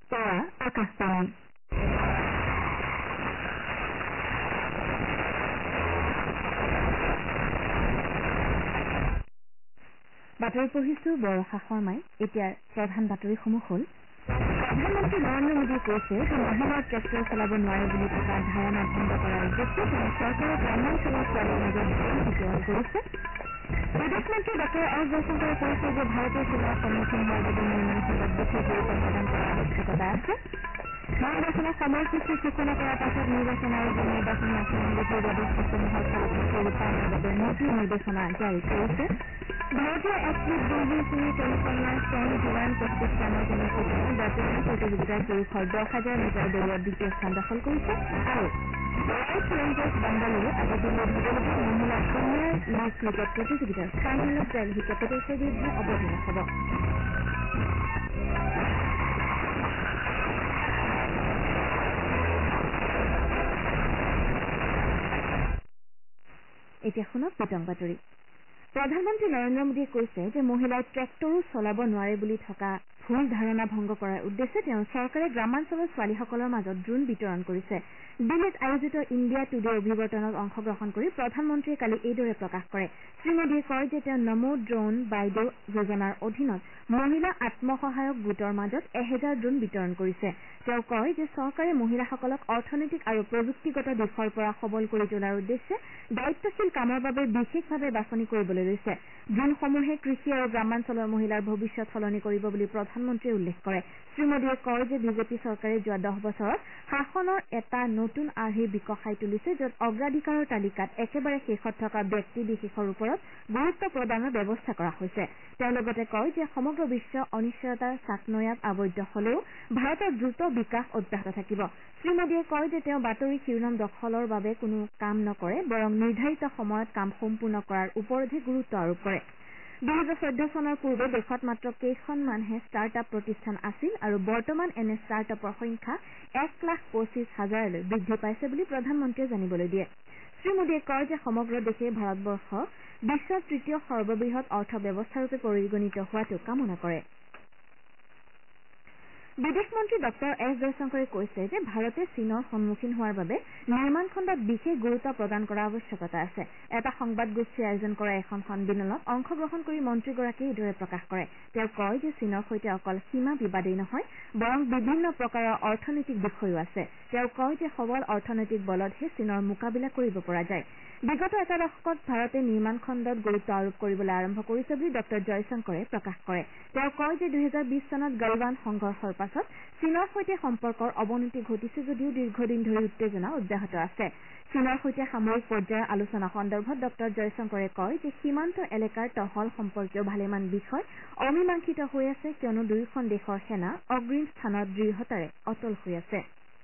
আকাশবাণী বাতৰি পঢ়িছো বৰষা শৰ্মাই। এতিয়া প্ৰধান বাতৰিসমূহ হ'ল প্ৰধানমন্ত্ৰী নৰেন্দ্ৰ মোদীয়ে কৈছে যে মহিলাই ট্ৰেক্টৰ চলাব নোৱাৰে বুলি থকা ধাৰণা ভংগ কৰাৰ উদ্দেশ্যে তেওঁ চৰকাৰে গ্ৰামাঞ্চলৰ ছোৱালীৰ মাজত বিতৰণ কৰিছে। বিদেশ মন্ত্ৰী ডঃ এছ জয়শংকৰে কৈছে যে ভাৰতীয় সীমাৰ সন্মুখীন হোৱাৰ বাবে নিৰ্মাণ খণ্ডত বিশেষ গুৰুত্ব প্ৰদান কৰাৰ আৱশ্যকতা আছে। নিৰ্বাচনৰ সময়সূচী ঘোষণা কৰাৰ পাছত নিৰ্বাচন আয়োগে নিৰ্বাচনী আচৰণবিধিৰ ব্যৱস্থাসমূহৰ ফলপ্ৰসূ ৰূপায়ণৰ বাবে নীতি নিৰ্দেশনা জাৰি কৰিছে। ভাৰতীয় এথলীট গুলবীৰ সিঙে কেলিফৰ্ণিয়াৰ ছেন জুৱান কেষ্টিষ্টানৰ অনুষ্ঠিত জাতীয় প্ৰতিযোগিতাৰ পুৰুষৰ 10,000 মিটাৰ দৌৰত দ্বিতীয় স্থান দখল কৰিছে আৰু ৰয়েল চেলেঞ্জাৰ্ছ বাংগালুৰু আজি দিল্লীত হ'বলগীয়া মহিলা প্ৰিমিয়াৰ লীগ ক্ৰিকেট প্ৰতিযোগিতাৰ ফাইনেলত দিল্লী কেপিটেলছৰ বিৰুদ্ধে অৱতীৰ্ণ হ'ব। এতিয়া শুনক বিতং বাতৰি। প্ৰধানমন্ত্ৰী নৰেন্দ্ৰ মোদীয়ে কৈছে যে মহিলাই ট্ৰেক্টৰো চলাব নোৱাৰে বুলি থকা ভুল ধাৰণা ভংগ কৰাৰ উদ্দেশ্যে তেওঁৰ চৰকাৰে গ্ৰামাঞ্চলৰ ছোৱালীসকলৰ মাজত ড্ৰোন বিতৰণ কৰিছে। দিল্লীত আয়োজিত ইণ্ডিয়া টুডে অভিৱৰ্তনত অংশগ্ৰহণ কৰি প্ৰধানমন্ত্ৰীয়ে কালি এইদৰে প্ৰকাশ কৰে। শ্ৰীমোদীয়ে কয় যে তেওঁ নমো ড্ৰোন বাইদেউ যোজনাৰ অধীনত মহিলা আত্মসহায়ক গোটৰ মাজত 1000 ড্ৰোন বিতৰণ কৰিছে। তেওঁ কয় যে চৰকাৰে মহিলাসকলক অৰ্থনৈতিক আৰু প্ৰযুক্তিগত দিশৰ পৰা সবল কৰি তোলাৰ উদ্দেশ্যে দায়িত্বশীল কামৰ বাবে বিশেষভাৱে বাছনি কৰিবলৈ লৈছে। ড্ৰোনসমূহে কৃষি আৰু গ্ৰামাঞ্চলৰ মহিলাৰ ভৱিষ্যত সলনি কৰিব বুলি প্ৰধানমন্ত্ৰীয়ে উল্লেখ কৰে। শ্ৰীমোদীয়ে কয় যে বিজেপি চৰকাৰে যোৱা 10 বছৰত শাসনৰ এটা নতুন আৰ্হি বিকশাই তুলিছে, য'ত অগ্ৰাধিকাৰৰ তালিকাত একেবাৰে শেষত থকা ব্যক্তি বিশেষৰ ওপৰত গুৰুত্ব প্ৰদানৰ ব্যৱস্থা কৰা হৈছে। তেওঁ লগতে কয় যে সমগ্ৰ বিশ্ব অনিশ্চয়তাৰ চাকনৈয়াত আবদ্ধ হলেও ভাৰতৰ দ্ৰুত বিকাশ অব্যাহত থাকিব। শ্ৰীমোদীয়ে কয় যে তেওঁ বাতৰি শিৰোনাম দখলৰ বাবে কোনো কাম নকৰে, বৰং নিৰ্ধাৰিত সময়ত কাম সম্পূৰ্ণ কৰাৰ ওপৰতহে গুৰুত্ব আৰোপ কৰে। 2014 চনৰ পূৰ্বে দেশত মাত্ৰ কেইখনমানহে ষ্টাৰ্ট-আপ প্ৰতিষ্ঠান আছিল আৰু বৰ্তমান এনে ষ্টাৰ্ট-আপৰ সংখ্যা 1,25,000লৈ বৃদ্ধি পাইছে বুলি প্ৰধানমন্ত্ৰীয়ে জানিবলৈ দিয়ে। শ্ৰীমোদীয়ে কয় যে সমগ্ৰ দেশে ভাৰতবৰ্ষ বিশ্বৰ তৃতীয় সৰ্ববৃহৎ অৰ্থ ব্যৱস্থাৰূপে পৰিগণিত হোৱাটো কামনা কৰে। বিদেশ মন্ত্ৰী ডঃ এছ জয়শংকৰে কৈছে যে ভাৰতে চীনৰ সন্মুখীন হোৱাৰ বাবে নিৰ্মাণ খণ্ডত বিশেষ গুৰুত্ব প্ৰদান কৰাৰ আৱশ্যকতা আছে। এটা সংবাদগোষ্ঠী আয়োজন কৰা এখন সন্মিলনত অংশগ্ৰহণ কৰি মন্ত্ৰীগৰাকীয়ে এইদৰে প্ৰকাশ কৰে। তেওঁ কয় যে চীনৰ সৈতে অকল সীমা বিবাদেই নহয়, বৰং বিভিন্ন প্ৰকাৰৰ অৰ্থনৈতিক বিষয়ো আছে। তেওঁ কয় যে সবল অৰ্থনৈতিক বলতহে চীনৰ মোকাবিলা কৰিব পৰা যায়। বিগত এটা দশকত ভাৰতে নিৰ্মাণ খণ্ডত গুৰুত্ব আৰোপ কৰিবলৈ আৰম্ভ কৰিছে বুলি ডঃ জয়শংকৰে প্ৰকাশ কৰে। তেওঁ কয় যে 2020 চনত গালৱান সংঘৰ্ষৰ পাছত চীনৰ সৈতে সম্পৰ্কৰ অৱনতি ঘটিছে যদিও দীৰ্ঘদিন ধৰি উত্তেজনা অব্যাহত আছে। চীনৰ সৈতে সামৰিক পৰ্যায়ৰ আলোচনা সন্দৰ্ভত ডঃ জয়শংকৰে কয় যে সীমান্ত এলেকাৰ টহল সম্পৰ্কীয় ভালেমান বিষয় অমীমাংসিত হৈ আছে, কিয়নো দুয়োখন দেশৰ সেনা অগ্ৰিম স্থানত দৃঢ়তাৰে অটল হৈ আছে।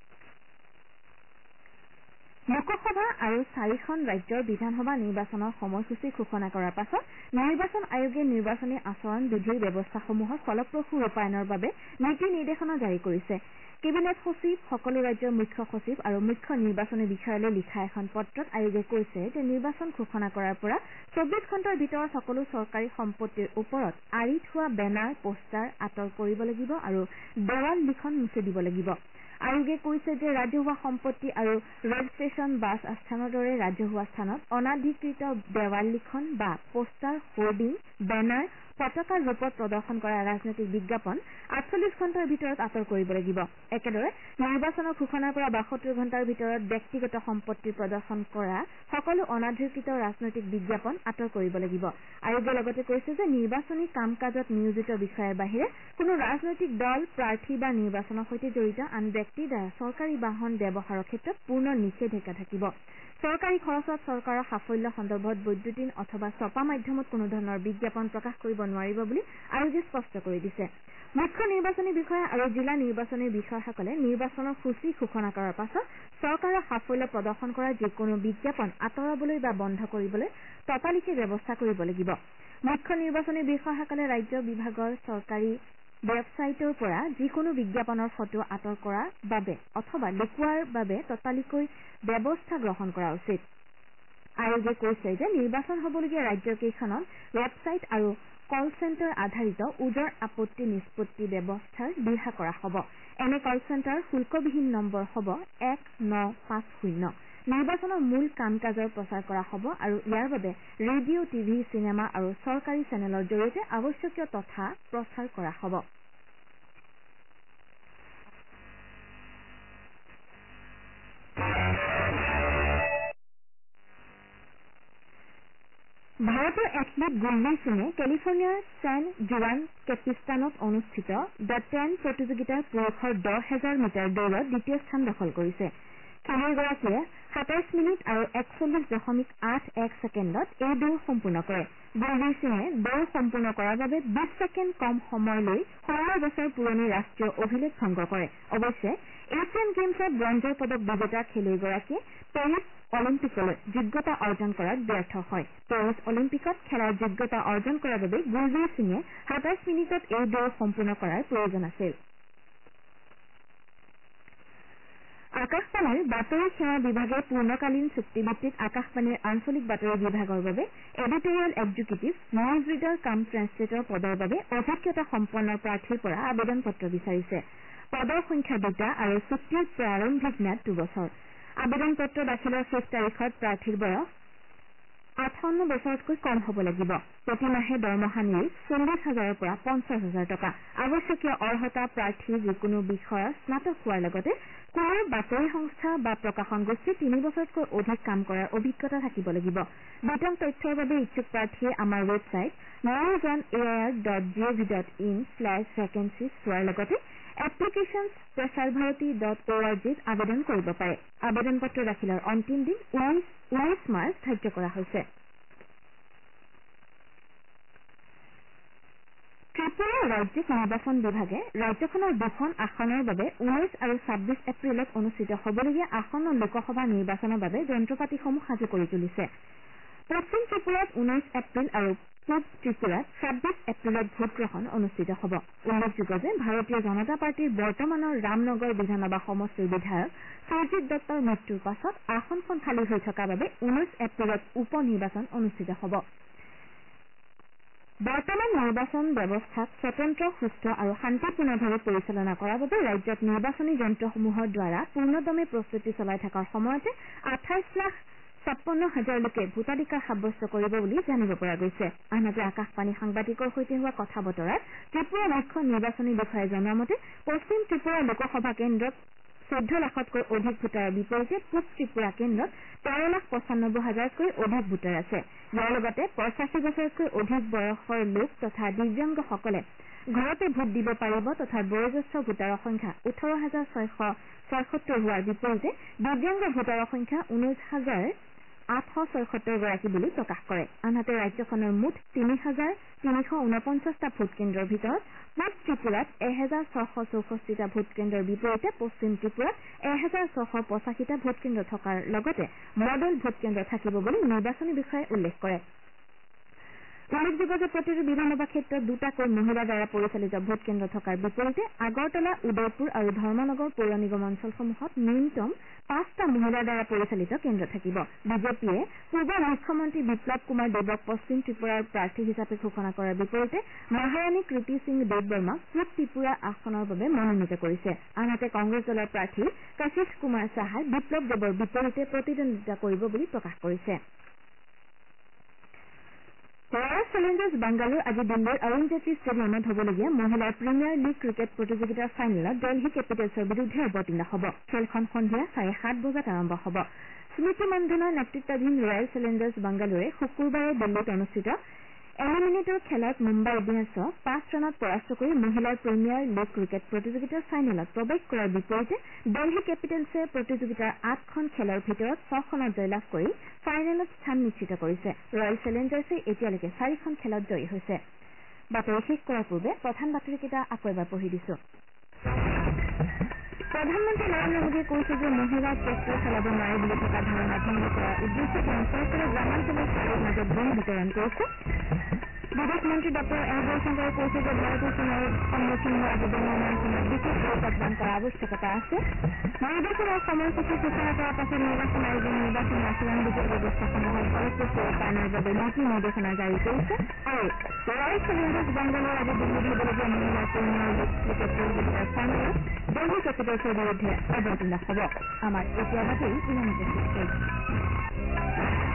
লোকসভা আৰু 4খন ৰাজ্যৰ বিধানসভা নিৰ্বাচনৰ সময়সূচী ঘোষণা কৰাৰ পাছত নিৰ্বাচন আয়োগে নিৰ্বাচনী আচৰণ বিধিৰ ব্যৱস্থাসমূহৰ ফলপ্ৰসূ ৰূপায়ণৰ বাবে নীতি নিৰ্দেশনা জাৰি কৰিছে। কেবিনেট সচিব, সকলো ৰাজ্যৰ মুখ্য সচিব আৰু মুখ্য নিৰ্বাচনী বিষয়ালৈ লিখা এখন পত্ৰত আয়োগে কৈছে যে নিৰ্বাচন ঘোষণা কৰাৰ পৰা 24 ঘণ্টাৰ ভিতৰত সকলো চৰকাৰী সম্পত্তিৰ ওপৰত আঁৰি থোৱা বেনাৰ, পোষ্টাৰ আঁতৰ কৰিব লাগিব আৰু দেৱাল লিখন মুছি দিব লাগিব। আয়োগে কৈছে যে ৰাজহুৱা সম্পত্তি আৰু ৰেল ষ্টেচন, বাছ আস্থানৰ দৰে ৰাজহুৱা স্থানত অনাধিকৃত দেৱাল লিখন বা পোষ্টাৰ, হোৰ্ডিং, বেনাৰ, পতাকাৰ ৰূপত প্ৰদৰ্শন কৰা ৰাজনৈতিক বিজ্ঞাপন 48 ঘণ্টাৰ ভিতৰত আঁতৰ কৰিব লাগিব। একেদৰে নিৰ্বাচনৰ ঘোষণাৰ পৰা 72 ঘণ্টাৰ ভিতৰত ব্যক্তিগত সম্পত্তিৰ প্ৰদৰ্শন কৰা সকলো অনাধিকৃত ৰাজনৈতিক বিজ্ঞাপন আঁতৰ কৰিব লাগিব। আয়োগে লগতে কৈছে যে নিৰ্বাচনী কাম কাজত নিয়োজিত বিষয়াৰ বাহিৰে কোনো ৰাজনৈতিক দল, প্ৰাৰ্থী বা নিৰ্বাচনৰ সৈতে জড়িত আন ব্যক্তিৰ দ্বাৰা চৰকাৰী বাহন ব্যৱহাৰৰ ক্ষেত্ৰত পূৰ্ণ নিষেধাজ্ঞা থাকিব। চৰকাৰী খৰচত চৰকাৰৰ সাফল্য সন্দৰ্ভত বৈদ্যুতিন অথবা ছপা মাধ্যমত কোনো ধৰণৰ বিজ্ঞাপন প্ৰকাশ কৰিব নোৱাৰিব বুলি আয়োগে স্পষ্ট কৰি দিছে। মুখ্য নিৰ্বাচনী বিষয়া আৰু জিলা নিৰ্বাচনী বিষয়াসকলে নিৰ্বাচনৰ সূচী ঘোষণা কৰাৰ পাছত চৰকাৰৰ সাফল্য প্ৰদৰ্শন কৰা যিকোনো বিজ্ঞাপন আঁতৰাবলৈ বা বন্ধ কৰিবলৈ ততালিকে ব্যৱস্থা কৰিব লাগিব। মুখ্য নিৰ্বাচনী বিষয়াসকলে ৰাজ্য বিভাগৰ চৰকাৰী ৱেবছাইটৰ পৰা যিকোনো বিজ্ঞাপনৰ ফটো আঁতৰ কৰাৰ বাবে অথবা লুকুৱাৰ বাবে ততালিকৈ ব্যৱস্থা গ্ৰহণ কৰা উচিত। আয়োগে কৈছে যে নিৰ্বাচন হ'বলগীয়া ৰাজ্যকেইখনত ৱেবছাইট আৰু কল চেণ্টাৰ আধাৰিত ওজৰ আপত্তি নিষ্পত্তি ব্যৱস্থাৰ দিহা কৰা হ'ব। এনে কল চেণ্টাৰ শুল্কবিহীন নম্বৰ হ'ব 1950। নিৰ্বাচনৰ মূল কাম কাজৰ প্ৰচাৰ কৰা হ'ব আৰু ইয়াৰ বাবে ৰেডিঅ' টিভি চিনেমা আৰু চৰকাৰী চেনেলৰ জৰিয়তে আৱশ্যকীয় তথ্য প্ৰচাৰ কৰা হ'ব। ভাৰতীয় এথলীট গুৰলীন সিঙে কেলিফৰ্ণিয়াৰ ছেন জুৱান কেপিষ্টানত অনুষ্ঠিত দ্য 10 প্ৰতিযোগিতাৰ পুৰুষৰ 10,000 মিটাৰ দৌৰত দ্বিতীয় স্থান দখল কৰিছে। খেলুৱৈগৰাকীয়ে 27 মিনিট আৰু 41.81 ছেকেণ্ডত এই দৌৰ সম্পূৰ্ণ কৰে। গুৰলীন সিঙে দৌৰ সম্পূৰ্ণ কৰাৰ বাবে 20 ছেকেণ্ড কম সময় লৈ 16 বছৰ পুৰণি ৰাষ্ট্ৰীয় অভিলেখ ভংগ কৰে। অৱশ্যে এছিয়ান গেমছত ব্ৰঞ্জৰ পদক বিজেতা খেলুৱৈগৰাকীয়ে পেৰিছ অলিম্পিকলৈ যোগ্যতা অৰ্জন কৰাত ব্যৰ্থ হয়। পেৰিছ অলিম্পিকত খেলাৰ যোগ্যতা অৰ্জন কৰাৰ বাবে গুৰলীন সিঙে 27 মিনিটত এই দৌৰ সম্পূৰ্ণ কৰাৰ প্ৰয়োজন আছিল। আকাশবাণীৰ বাতৰি সেৱা বিভাগে পূৰ্ণকালীন চুক্তিভিত্তিক আকাশবাণীৰ আঞ্চলিক বাতৰি বিভাগৰ বাবে editorial executive news reader cum translator পদৰ বাবে অভিজ্ঞতা সম্পন্ন প্ৰাৰ্থীৰ পৰা আবেদন পত্ৰ বিচাৰিছে। পদৰ সংখ্যা 2টা আৰু চুক্তিৰ প্ৰাৰম্ভিক ম্যাদ 2 বছৰ। আবেদন পত্ৰ দাখিলৰ শেষ তাৰিখত প্ৰাৰ্থীৰ বয়স 58 বছৰতকৈ কম হ'ব লাগিব। প্ৰতিমাহে দৰমহা নিৰিখ 40,000ৰ পৰা 50,000 টকা। আৱশ্যকীয় অৰ্হতা প্ৰাৰ্থীৰ যিকোনো বিষয়ৰ স্নাতক হোৱাৰ লগতে কোনো বাতৰি সংস্থা বা প্ৰকাশন গোষ্ঠীত 3 বছৰতকৈ অধিক কাম কৰাৰ অভিজ্ঞতা থাকিব লাগিব। বিতং তথ্যৰ বাবে ইচ্ছুক প্ৰাৰ্থীয়ে আমাৰ ৱেবছাইট news.air.gov.in/vacancies চোৱাৰ লগতে applications@prasarbharati.org আবেদন কৰিব পাৰে। আবেদন পত্ৰ দাখিলৰ অন্তিম দিন 19 মাৰ্চ ধাৰ্য কৰা হৈছে। ত্ৰিপুৰা ৰাজ্যিক নিৰ্বাচন বিভাগে ৰাজ্যখনৰ 2খন আসনৰ বাবে 19 আৰু 26 এপ্ৰিলত অনুষ্ঠিত হ'বলগীয়া আসন্ন লোকসভা নিৰ্বাচনৰ বাবে যন্ত্ৰপাতিসমূহ সাজু কৰি তুলিছে। পশ্চিম ত্ৰিপুৰাত 19 এপ্ৰিল আৰু পূব ত্ৰিপুৰাত 26 এপ্ৰিলত ভোটগ্ৰহণ অনুষ্ঠিত হ'ব। উল্লেখযোগ্য যে ভাৰতীয় জনতা পাৰ্টীৰ বৰ্তমানৰ ৰামনগৰ বিধানসভা সমষ্টিৰ বিধায়ক সুৰজিৎ দত্তৰ মৃত্যুৰ পাছত আসনখন খালী হৈ থকাৰ বাবে 19 এপ্ৰিলত উপ নিৰ্বাচন অনুষ্ঠিত হ'ব। বৰ্তমান নিৰ্বাচন ব্যৱস্থাক স্বতন্ত্ৰ সুস্থ আৰু শান্তিপূৰ্ণভাৱে পৰিচালনা কৰাৰ বাবে ৰাজ্যত নিৰ্বাচনী যন্ত্ৰসমূহৰ দ্বাৰা পূৰ্ণদমে প্ৰস্তুতি চলাই থকাৰ সময়তে 28,56,000 লোকে ভোটাধিকাৰ সাব্যস্ত কৰিব বুলি জানিব পৰা গৈছে। আনহাতে আকাশবাণী সাংবাদিকৰ সৈতে হোৱা কথা বতৰাত ত্ৰিপুৰা মুখ্য নিৰ্বাচনী বিষয়াই জনোৱা মতে পশ্চিম ত্ৰিপুৰা লোকসভা কেন্দ্ৰত 14 লাখতকৈ অধিক ভোটাৰৰ বিপৰীতে পূব ত্ৰিপুৰা কেন্দ্ৰত 13,95,000তকৈ অধিক ভোটাৰ আছে। ইয়াৰ লগতে 85 বছৰতকৈ অধিক বয়সৰ লোক তথা দিব্যাংগসকলে ঘৰতে ভোট দিব পাৰিব তথা বয়োজ্যেষ্ঠ ভোটাৰৰ সংখ্যা 18,676 হোৱাৰ বিপৰীতে দিব্যাংগ ভোটাৰৰ সংখ্যা 19,876 গৰাকী বুলি প্ৰকাশ কৰে। আনহাতে ৰাজ্যখনৰ মুঠ 3,349টা ভোটকেন্দ্ৰৰ ভিতৰত পূব ত্ৰিপুৰাত 1,664টা ভোটকেন্দ্ৰৰ বিপৰীতে পশ্চিম ত্ৰিপুৰাত 1,685টা ভোটকেন্দ্ৰ থকাৰ লগতে মডেল ভোটকেন্দ্ৰ থাকিব বুলি নিৰ্বাচনী বিষয়াই উল্লেখ কৰে। উল্লেখযোগ্য যে প্ৰতিটো বিধানসভা ক্ষেত্ৰত 2টাকৈ মহিলাৰ দ্বাৰা পৰিচালিত ভোটকেন্দ্ৰ থকাৰ বিপৰীতে আগৰতলা উদয়পুৰ আৰু ধৰ্মনগৰ পৌৰ নিগম অঞ্চলসমূহত ন্যূনতম 5টা মহিলাৰ দ্বাৰা পৰিচালিত কেন্দ্ৰ থাকিব। বিজেপিয়ে পূৰ্বৰ মুখ্যমন্ত্ৰী বিপ্লৱ কুমাৰ দেৱক পশ্চিম ত্ৰিপুৰাৰ প্ৰাৰ্থী হিচাপে ঘোষণা কৰাৰ বিপৰীতে মহাৰাণী কৃতি সিং দেৱবৰ্মাক পূব ত্ৰিপুৰা আসনৰ বাবে মনোনীত কৰিছে। আনহাতে কংগ্ৰেছ দলৰ প্ৰাৰ্থী কশিশ কুমাৰ সাহাই বিপ্লৱ দেৱৰ বিপৰীতে প্ৰতিদ্বন্দ্বিতা কৰিব বুলি প্ৰকাশ কৰিছে। ৰয়েল চেলেঞ্জাৰ্ছ বাংগালোৰ আজি দিল্লীৰ অৰুণ জেটলী ষ্টেডিয়ামত হ'বলগীয়া মহিলাৰ প্ৰিমিয়াৰ লীগ ক্ৰিকেট প্ৰতিযোগিতাৰ ফাইনেলত দেলহি কেপিটেলছৰ বিৰুদ্ধে অৱতীৰ্ণ হ'ব। খেলখন সন্ধিয়া 7:30 বজাত আৰম্ভ হ'ব। স্মৃতি মান্ধনাৰ নেতৃত্বাধীন ৰয়েল চেলেঞ্জাৰ্ছ বাংগালোৰে শুকুৰবাৰে দিল্লীত অনুষ্ঠিত এলিমিনেটৰ খেলত মুম্বাই ইণ্ডিয়ানছক 5 ৰানত পৰাস্ত কৰি মহিলাৰ প্ৰিমিয়াৰ লীগ ক্ৰিকেট প্ৰতিযোগিতাৰ ফাইনেলত প্ৰৱেশ কৰাৰ বিপৰীতে দেলহি কেপিটেলছে প্ৰতিযোগিতাৰ 8খন খেলৰ ভিতৰত 6খনত জয়লাভ কৰি ফাইনেলত স্থান নিশ্চিত কৰিছে। ৰয়েল চেলেঞ্জাৰ্ছে এতিয়ালৈকে 4খন খেলত জয়ী হৈছে। বাতৰি শেষ কৰাৰ পূৰ্বে প্ৰধান বাতৰিকেইটা আকৌ এবাৰ পঢ়ি দিছো। প্ৰধানমন্ত্ৰী নৰেন্দ্ৰ মোদীয়ে কৈছে যে মহিলাই ট্ৰেক্টৰ চলাব নোৱাৰে বুলি থকা ধাৰণা ভংগ কৰাৰ উদ্দেশ্যে তেওঁ চৰকাৰে গ্ৰামাঞ্চলৰ ছোৱালীৰ মাজত ঋণ বিতৰণ কৰিছে। বিদেশ মন্ত্ৰী ডঃ এছ জয়শংকৰে কৈছে যে ভাৰতে চীনৰ সন্মুখীন হোৱা বিদ্যমানসমূহ বিশেষ গুৰুত্ব প্ৰদান কৰাৰ আৱশ্যকতা আছে নিৰ্বাচনৰ সময়সূচী ঘোষণা কৰাৰ পাছত নিৰ্বাচন আয়োগে নিৰ্বাচনী আচৰণ বিধিৰ ব্যৱস্থাসমূহৰ ফলপ্ৰসূ ৰূপায়ণৰ বাবে নীতি নিৰ্দেশনা জাৰি কৰিছে আৰু ৰয়েল চেলেঞ্জাৰ্ছ বেংগালোৰ আজি দিল্লীত হ'বলগীয়া মহিলা প্ৰিমিয়াৰ লীগ ক্ৰিকেট প্ৰতিযোগিতাৰ ফাইনেলত দিল্লী কেপিটেলছৰ বিৰুদ্ধে অৱতীৰ্ণ হ'ব আমাৰ এতিয়া বাতৰি ইমানতে শেষ